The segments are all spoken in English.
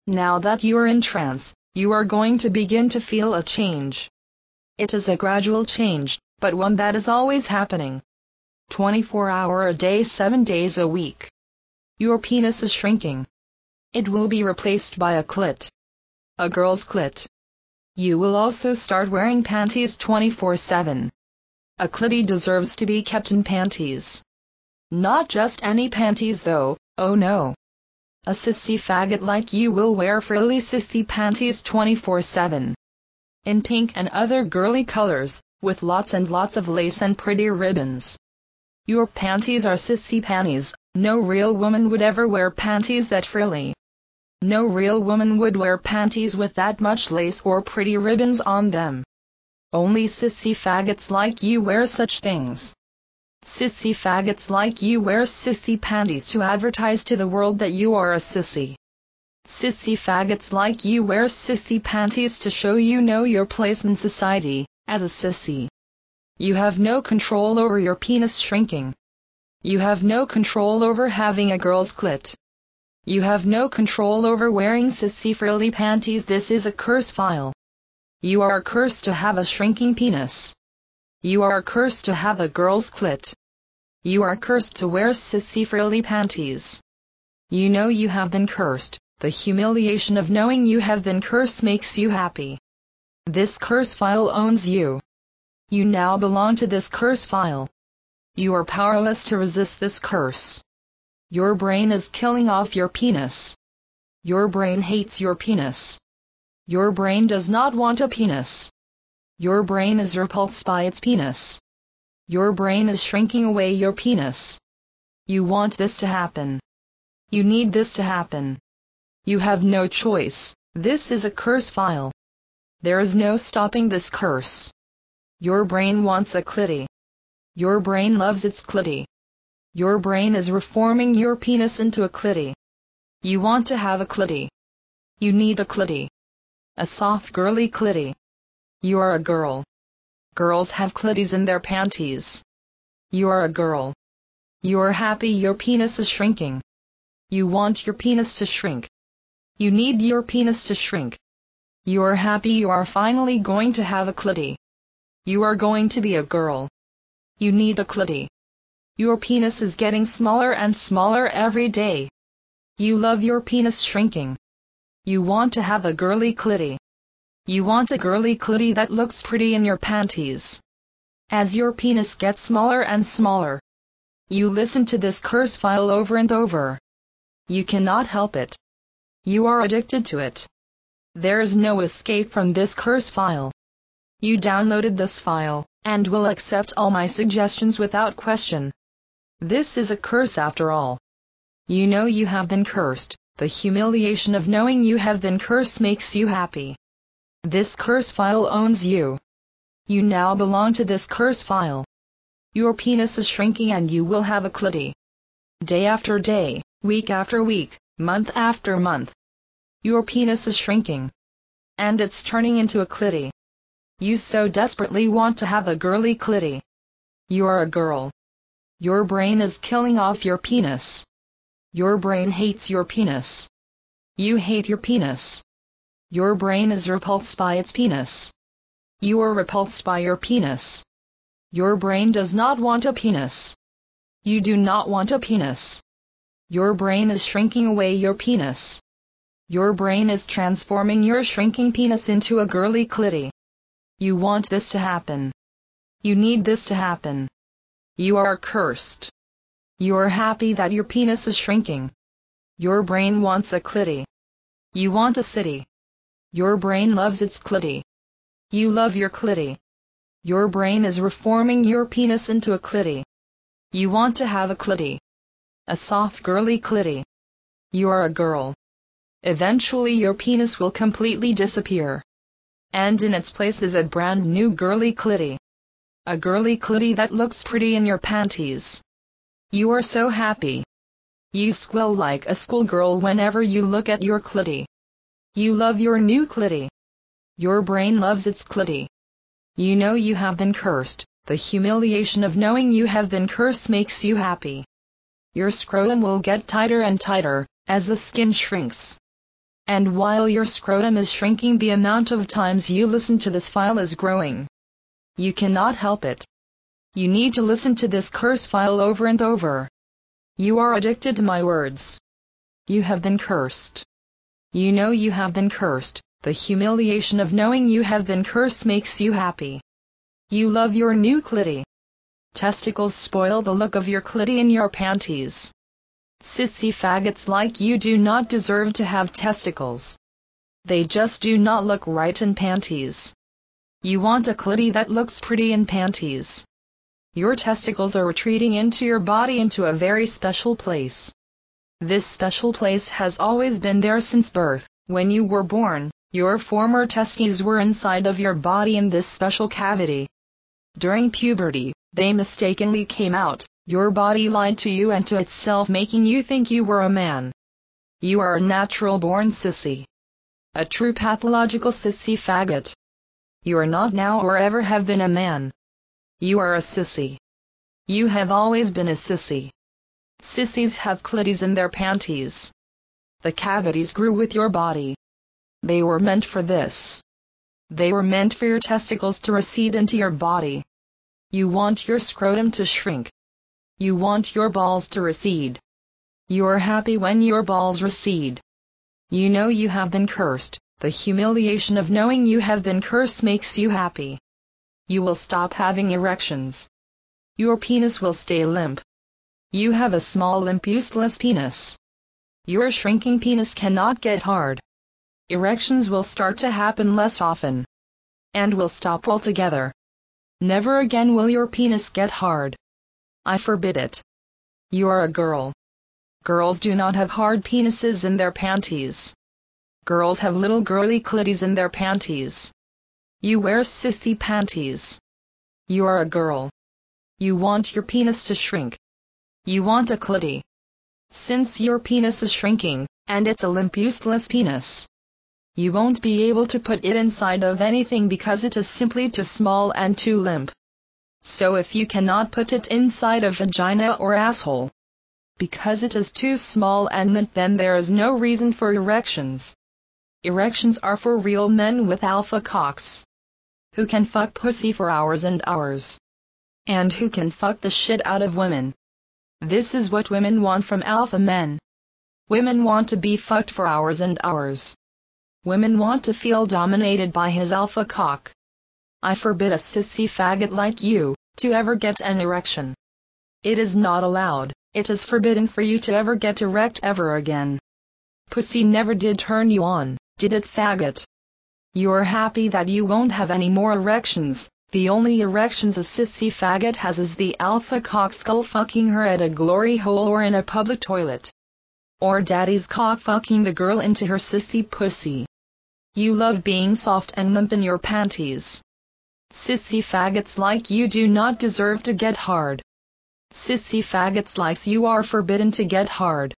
Now that you are in trance, you are going to begin to feel a change. It is a gradual change, but one that is always happening. 24 hours a day, 7 days a week. Your penis is shrinking. It will be replaced by a clit. A girl's clit. You will also start wearing panties 24/7. A clitty deserves to be kept in panties. Not just any panties though, oh no. A sissy faggot like you will wear frilly sissy panties 24/7. In pink and other girly colors, with lots and lots of lace and pretty ribbons. Your panties are sissy panties. No real woman would ever wear panties that frilly. No real woman would wear panties with that much lace or pretty ribbons on them. Only sissy faggots like you wear such things. Sissy faggots like you wear sissy panties to advertise to the world that you are a sissy. Sissy faggots like you wear sissy panties to show you know your place in society, as a sissy. You have no control over your penis shrinking. You have no control over having a girl's clit. You have no control over wearing sissy frilly panties. This is a curse file. You are cursed to have a shrinking penis. You are cursed to have a girl's clit. You are cursed to wear sissy frilly panties. You know you have been cursed. The humiliation of knowing you have been cursed makes you happy. This curse file owns you. You now belong to this curse file. You are powerless to resist this curse. Your brain is killing off your penis. Your brain hates your penis. Your brain does not want a penis. Your brain is repulsed by its penis. Your brain is shrinking away your penis. You want this to happen. You need this to happen. You have no choice. This is a curse file. There is no stopping this curse. Your brain wants a clitty. Your brain loves its clitty. Your brain is reforming your penis into a clitty. You want to have a clitty. You need a clitty. A soft girly clitty. You are a girl. Girls have clitties in their panties. You are a girl. You are happy your penis is shrinking. You want your penis to shrink. You need your penis to shrink. You are happy you are finally going to have a clitty. You are going to be a girl. You need a clitty. Your penis is getting smaller and smaller every day. You love your penis shrinking. You want to have a girly clitty. You want a girly clitty that looks pretty in your panties. As your penis gets smaller and smaller, you listen to this curse file over and over. You cannot help it. You are addicted to it. There is no escape from this curse file. You downloaded this file, and will accept all my suggestions without question. This is a curse after all. You know you have been cursed. The humiliation of knowing you have been cursed makes you happy. This curse file owns you. You now belong to this curse file. Your penis is shrinking and you will have a clitty. Day after day, week after week, month after month. Your penis is shrinking. And it's turning into a clitty. You so desperately want to have a girly clitty. You are a girl. Your brain is killing off your penis. Your brain hates your penis. You hate your penis. Your brain is repulsed by its penis. You are repulsed by your penis. Your brain does not want a penis. You do not want a penis. Your brain is shrinking away your penis. Your brain is transforming your shrinking penis into a girly clitty. You want this to happen. You need this to happen. You are cursed. You are happy that your penis is shrinking. Your brain wants a clitty. You want a city. Your brain loves its clitty. You love your clitty. Your brain is reforming your penis into a clitty. You want to have a clitty. A soft girly clitty. You are a girl. Eventually your penis will completely disappear. And in its place is a brand new girly clitty. A girly clitty that looks pretty in your panties. You are so happy. You squeal like a schoolgirl whenever you look at your clitty. You love your new clitty. Your brain loves its clitty. You know you have been cursed. The humiliation of knowing you have been cursed makes you happy. Your scrotum will get tighter and tighter, as the skin shrinks. And while your scrotum is shrinking, the amount of times you listen to this file is growing. You cannot help it. You need to listen to this curse file over and over. You are addicted to my words. You have been cursed. You know you have been cursed. The humiliation of knowing you have been cursed makes you happy. You love your new clitty. Testicles spoil the look of your clitty in your panties. Sissy faggots like you do not deserve to have testicles. They just do not look right in panties. You want a clitty that looks pretty in panties. Your testicles are retreating into your body into a very special place. This special place has always been there since birth. When you were born, your former testes were inside of your body in this special cavity. During puberty, they mistakenly came out. Your body lied to you and to itself, making you think you were a man. You are a natural-born sissy. A true pathological sissy faggot. You are not now or ever have been a man. You are a sissy. You have always been a sissy. Sissies have clitties in their panties. The cavities grew with your body. They were meant for this. They were meant for your testicles to recede into your body. You want your scrotum to shrink. You want your balls to recede. You are happy when your balls recede. You know you have been cursed. The humiliation of knowing you have been cursed makes you happy. You will stop having erections. Your penis will stay limp. You have a small, limp, useless penis. Your shrinking penis cannot get hard. Erections will start to happen less often. And will stop altogether. Never again will your penis get hard. I forbid it. You are a girl. Girls do not have hard penises in their panties. Girls have little girly clitties in their panties. You wear sissy panties. You are a girl. You want your penis to shrink. You want a clitty. Since your penis is shrinking, and it's a limp, useless penis, you won't be able to put it inside of anything because it is simply too small and too limp. So if you cannot put it inside a vagina or asshole, because it is too small and limp, then there is no reason for erections. Erections are for real men with alpha cocks, who can fuck pussy for hours and hours, and who can fuck the shit out of women. This is what women want from alpha men. Women want to be fucked for hours and hours. Women want to feel dominated by his alpha cock. I forbid a sissy faggot like you to ever get an erection. It is not allowed. It is forbidden for you to ever get erect ever again. Pussy never did turn you on, did it, faggot? You're happy that you won't have any more erections. The only erections a sissy faggot has is the alpha cock skull fucking her at a glory hole or in a public toilet. Or daddy's cock fucking the girl into her sissy pussy. You love being soft and limp in your panties. Sissy faggots like you do not deserve to get hard. Sissy faggots like you are forbidden to get hard.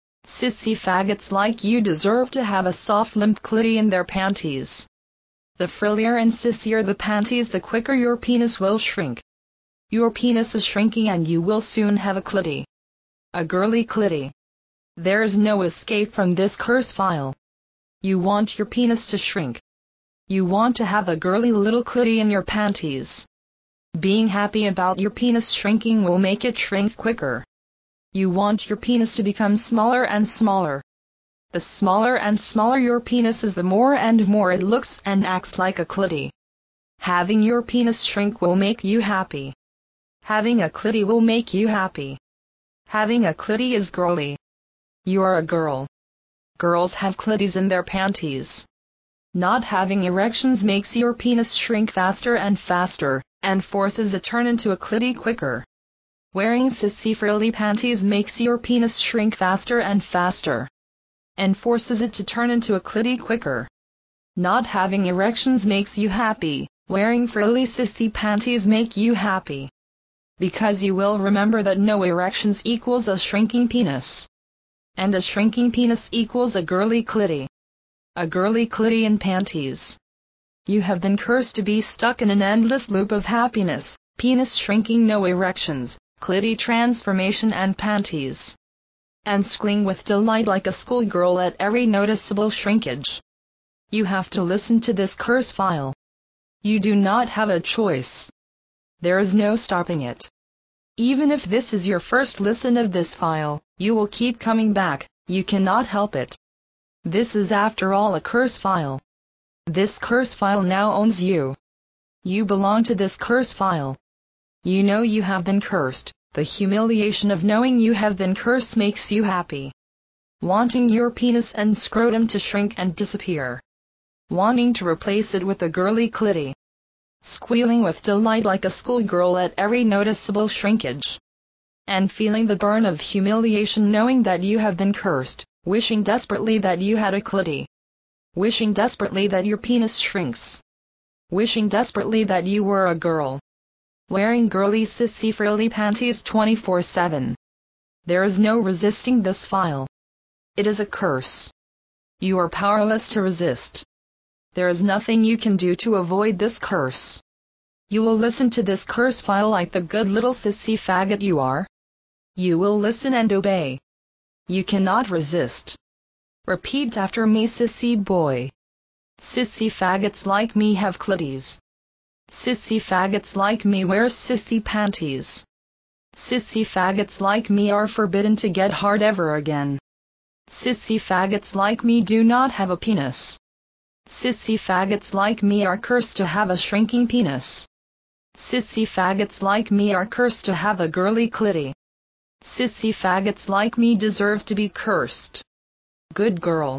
Sissy faggots like you deserve to have a soft, limp clitty in their panties. The frillier and sissier the panties, the quicker your penis will shrink. Your penis is shrinking and you will soon have a clitty. A girly clitty. There is no escape from this curse file. You want your penis to shrink. You want to have a girly little clitty in your panties. Being happy about your penis shrinking will make it shrink quicker. You want your penis to become smaller and smaller. The smaller and smaller your penis is, the more and more it looks and acts like a clitty. Having your penis shrink will make you happy. Having a clitty will make you happy. Having a clitty is girly. You are a girl. Girls have clitties in their panties. Not having erections makes your penis shrink faster and faster, and forces it turn into a clitty quicker. Wearing sissy frilly panties makes your penis shrink faster and faster, and forces it to turn into a clitty quicker. Not having erections makes you happy. Wearing frilly sissy panties make you happy. Because you will remember that no erections equals a shrinking penis. And a shrinking penis equals a girly clitty. A girly clitty in panties. You have been cursed to be stuck in an endless loop of happiness, penis shrinking, no erections, clitty transformation and panties. and squealing with delight like a schoolgirl at every noticeable shrinkage. You have to listen to this curse file. You do not have a choice. There is no stopping it. Even if this is your first listen of this file, you will keep coming back, you cannot help it. This is after all a curse file. This curse file now owns you. You belong to this curse file. You know you have been cursed. The humiliation of knowing you have been cursed makes you happy. Wanting your penis and scrotum to shrink and disappear. Wanting to replace it with a girly clitty. Squealing with delight like a schoolgirl at every noticeable shrinkage. And feeling the burn of humiliation knowing that you have been cursed, wishing desperately that you had a clitty. Wishing desperately that your penis shrinks. Wishing desperately that you were a girl. Wearing girly sissy frilly panties 24/7. There is no resisting this file. It is a curse. You are powerless to resist. There is nothing you can do to avoid this curse. You will listen to this curse file like the good little sissy faggot you are. You will listen and obey. You cannot resist. Repeat after me, sissy boy. Sissy faggots like me have clitties. Sissy faggots like me wear sissy panties. Sissy faggots like me are forbidden to get hard ever again. Sissy faggots like me do not have a penis. Sissy faggots like me are cursed to have a shrinking penis. Sissy faggots like me are cursed to have a girly clitty. Sissy faggots like me deserve to be cursed. Good girl.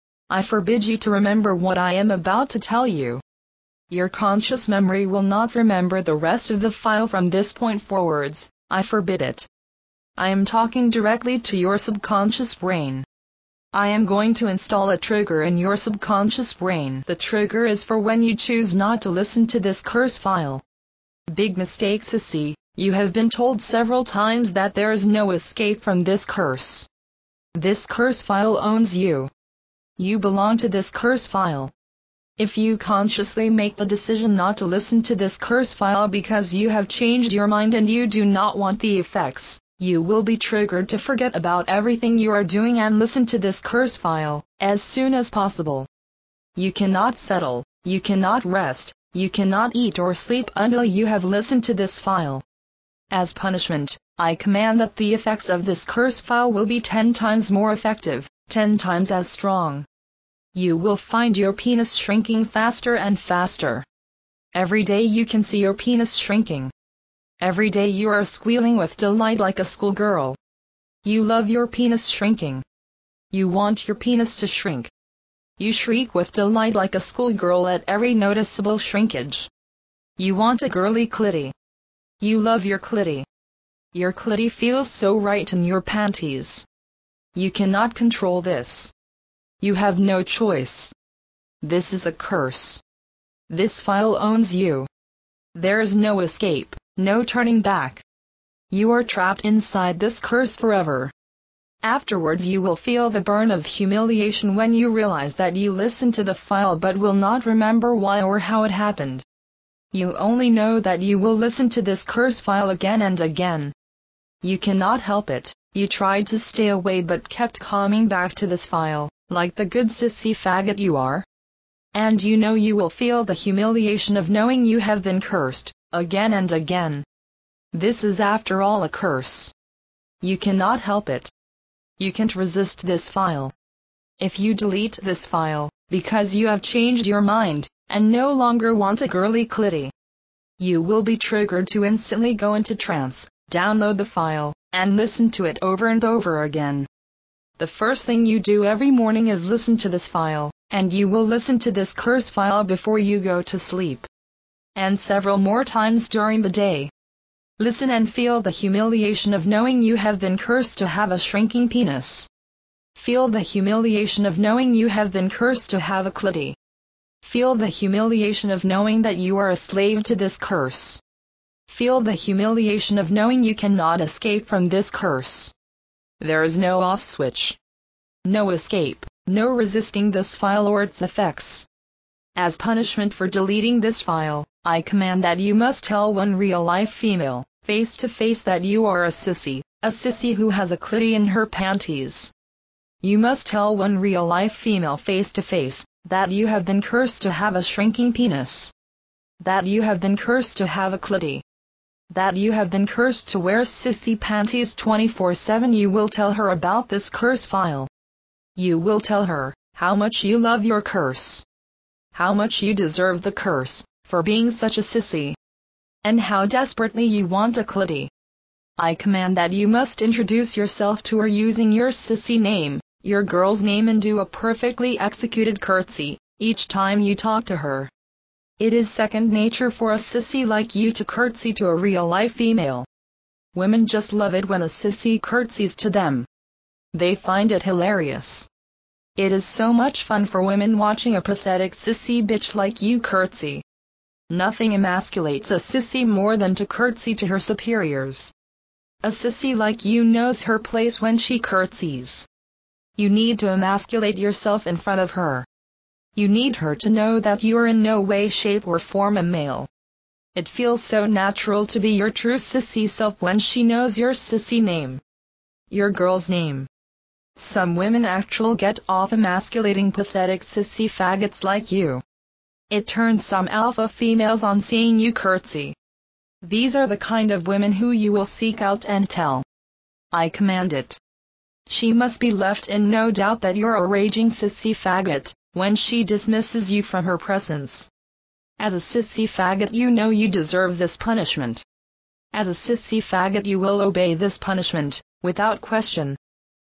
I forbid you to remember what I am about to tell you. Your conscious memory will not remember the rest of the file from this point forwards, I forbid it. I am talking directly to your subconscious brain. I am going to install a trigger in your subconscious brain. The trigger is for when you choose not to listen to this curse file. Big mistake, sissy. You have been told several times that there is no escape from this curse. This curse file owns you. You belong to this curse file. If you consciously make the decision not to listen to this curse file because you have changed your mind and you do not want the effects, you will be triggered to forget about everything you are doing and listen to this curse file as soon as possible. You cannot settle, you cannot rest, you cannot eat or sleep until you have listened to this file. As punishment, I command that the effects of this curse file will be 10 times more effective, 10 times as strong. You will find your penis shrinking faster and faster. Every day you can see your penis shrinking. Every day you are squealing with delight like a schoolgirl. You love your penis shrinking. You want your penis to shrink. You shriek with delight like a schoolgirl at every noticeable shrinkage. You want a girly clitty. You love your clitty. Your clitty feels so right in your panties. You cannot control this. You have no choice. This is a curse. This file owns you. There is no escape, no turning back. You are trapped inside this curse forever. Afterwards you will feel the burn of humiliation when you realize that you listened to the file but will not remember why or how it happened. You only know that you will listen to this curse file again and again. You cannot help it, you tried to stay away but kept coming back to this file, like the good sissy faggot you are. And you know you will feel the humiliation of knowing you have been cursed, again and again. This is after all a curse. You cannot help it. You can't resist this file. If you delete this file, because you have changed your mind, and no longer want a girly clitty, you will be triggered to instantly go into trance, download the file, and listen to it over and over again. The first thing you do every morning is listen to this file, and you will listen to this curse file before you go to sleep. And several more times during the day. Listen and feel the humiliation of knowing you have been cursed to have a shrinking penis. Feel the humiliation of knowing you have been cursed to have a clitty. Feel the humiliation of knowing that you are a slave to this curse. Feel the humiliation of knowing you cannot escape from this curse. There is no off switch. No escape, no resisting this file or its effects. As punishment for deleting this file, I command that you must tell one real-life female, face to face, that you are a sissy, A sissy who has a clitty in her panties. You must tell one real-life female face to face that you have been cursed to have a shrinking penis. That you have been cursed to have a clitty. That you have been cursed to wear sissy panties 24/7. You will tell her about this curse file. You will tell her how much you love your curse. How much you deserve the curse for being such a sissy. And how desperately you want a clitty. I command that you must introduce yourself to her using your sissy name, your girl's name, and do a perfectly executed curtsy each time you talk to her. It is second nature for a sissy like you to curtsy to a real-life female. Women just love it when a sissy curtsies to them. They find it hilarious. It is so much fun for women watching a pathetic sissy bitch like you curtsy. Nothing emasculates a sissy more than to curtsy to her superiors. A sissy like you knows her place when she curtsies. You need to emasculate yourself in front of her. You need her to know that you are in no way, shape or form a male. It feels so natural to be your true sissy self when she knows your sissy name. Your girl's name. Some women actually get off emasculating pathetic sissy faggots like you. It turns some alpha females on seeing you curtsy. These are the kind of women who you will seek out and tell. I command it. She must be left in no doubt that you're a raging sissy faggot when she dismisses you from her presence. As a sissy faggot, you know you deserve this punishment. As a sissy faggot, you will obey this punishment without question.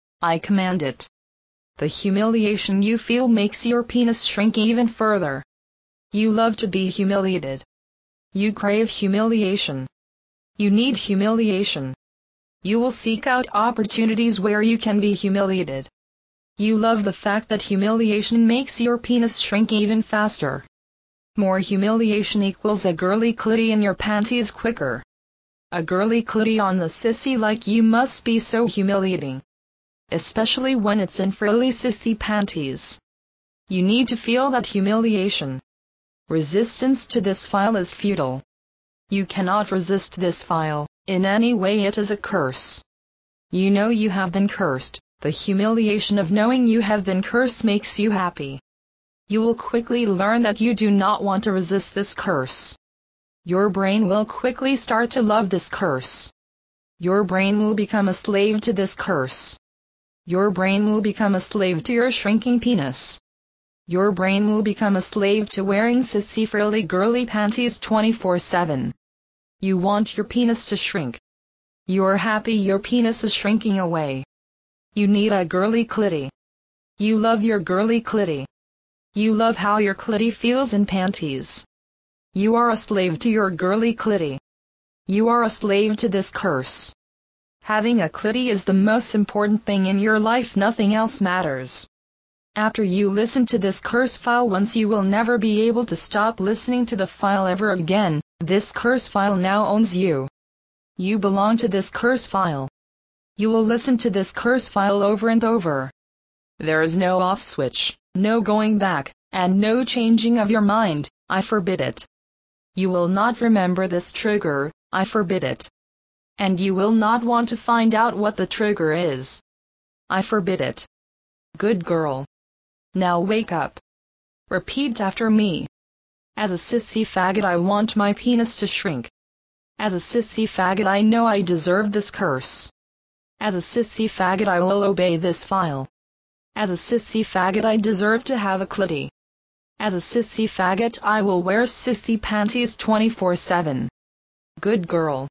I command it. The humiliation you feel makes your penis shrink even further. You love to be humiliated. You crave humiliation. You need humiliation. You will seek out opportunities where you can be humiliated. You love the fact that humiliation makes your penis shrink even faster. More humiliation equals a girly clitty in your panties quicker. A girly clitty on the sissy like you must be so humiliating. Especially when it's in frilly sissy panties. You need to feel that humiliation. Resistance to this file is futile. You cannot resist this file, in any way. It is a curse. You know you have been cursed. The humiliation of knowing you have been cursed makes you happy. You will quickly learn that you do not want to resist this curse. Your brain will quickly start to love this curse. Your brain will become a slave to this curse. Your brain will become a slave to your shrinking penis. Your brain will become a slave to wearing sissy frilly girly panties 24/7. You want your penis to shrink. You're happy your penis is shrinking away. You need a girly clitty. You love your girly clitty. You love how your clitty feels in panties. You are a slave to your girly clitty. You are a slave to this curse. Having a clitty is the most important thing in your life. Nothing else matters. After you listen to this curse file once, you will never be able to stop listening to the file ever again. This curse file now owns you. You belong to this curse file. You will listen to this curse file over and over. There is no off switch, no going back, and no changing of your mind. I forbid it. You will not remember this trigger. I forbid it. And you will not want to find out what the trigger is. I forbid it. Good girl. Now wake up. Repeat after me. As a sissy faggot, I want my penis to shrink. As a sissy faggot, I know I deserve this curse. As a sissy faggot, I will obey this file. As a sissy faggot, I deserve to have a clitty. As a sissy faggot, I will wear sissy panties 24/7. Good girl.